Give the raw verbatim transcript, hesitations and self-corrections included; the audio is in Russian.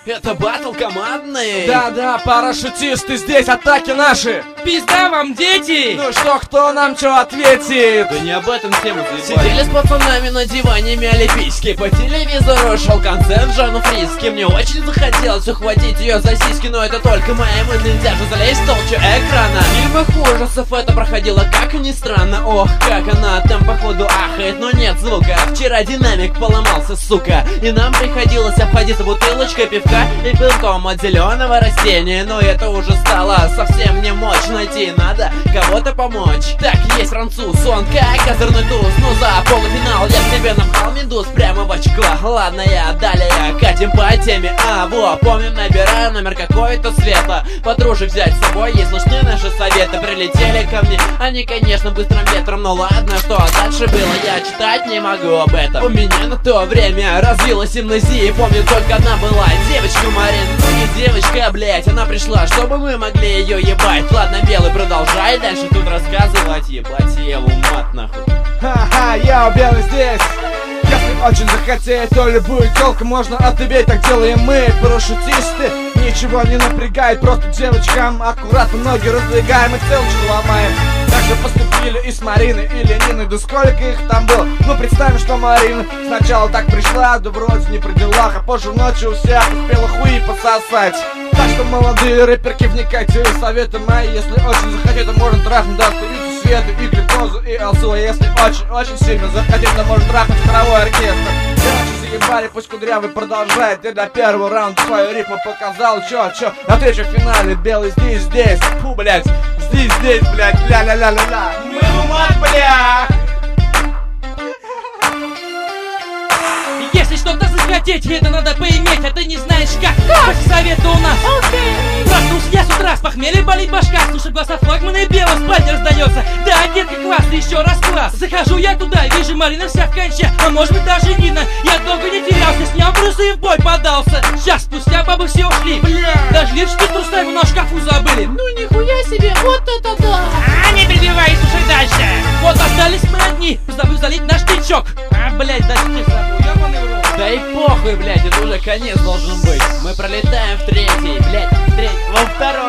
Это батл командный. Да-да, парашютисты здесь, атаки наши. Пизда вам, дети! Ну что, кто нам что ответит? Да не об этом тема заебали. Сидели с пацанами на диване, мяли письки. По телевизору шел концерт Джону Фриски. Мне очень захотелось ухватить ее за сиськи, но это только моя мысль, нельзя же залезть в толщу экрана. В фильмах ужасов это проходило, как ни странно. Ох, как она там походу ахает, но нет звука. Вчера динамик поломался, сука, и нам приходилось обходиться бутылочкой пивка и пылком от зеленого растения. Но это уже стало совсем не мощь. Найти надо кого-то помочь. Так, есть француз, он как козырной туз. Но за полуфинал я себе напхал медуз прямо в очко. Ладно, я далее катим по теме. А, во, помню, набираю номер какой-то Света. Подружек взять с собой, ей слышны наши советы. Прилетели ко мне, они, конечно, быстрым ветром. Но ладно, что дальше было, я читать не могу об этом. У меня на то время развилась амнезия. Помню, только одна была девочка Марин. Ну не девочка, блять, она пришла, чтобы мы могли ее ебать. Ладно, белый, продолжай дальше тут рассказывать. Ебать Еву, мат нахуй. Ха-ха, я белый здесь. Если очень захотеть, то любую тёлку можно отобить. Так делаем мы, парашютисты. Ничего не напрягает, просто девочкам аккуратно ноги раздвигаем и целочку ломаем. Так же поступили и с Мариной и Лениной. Да сколько их там было? Ну представим, что Марина сначала так пришла, да вроде не при делах, а позже ночью у всех успела хуи пососать. Так что, молодые рэперки, вникайте в советы мои. Если очень захотеть, то можно трахнуть доставицу, Свету и Глюкозу и Алсу. А если очень-очень сильно захотеть, то можно трахнуть хоровой оркестр. Короче, заебали, пусть Кудрявый продолжает. Ты до первого раунда свою рифму показал. Чё, чё, на третьем финале белый здесь, здесь. Фу, блять, здесь, здесь, блять, ля-ля-ля-ля-ля. Мы в мат, бля. Если что-то захотеть, это надо поиметь, а ты не знаешь как. Как советы у нас. Okay. Проснулся я с утра, с похмелья болит башка. Слушай, глаза флагмана и белого спать не раздается. Да, детка, классно, еще раз класс. Захожу я туда, вижу Марина вся в конче, а может быть даже Нина. Я долго не терялся, снял трусы и в бой подался. Час спустя бабы все ушли. Бля, даже лифчики трустай на шкафу забыли. Ну нихуя себе, вот это да. А, не перебивай, слушай дальше. Вот остались мы одни, забыл залить наш тычок. А, блять, даже не забыл, ёбаный в рот. Да и похуй, блядь, это уже конец должен быть. Мы пролетаем в третий, блядь, в третий, во второй.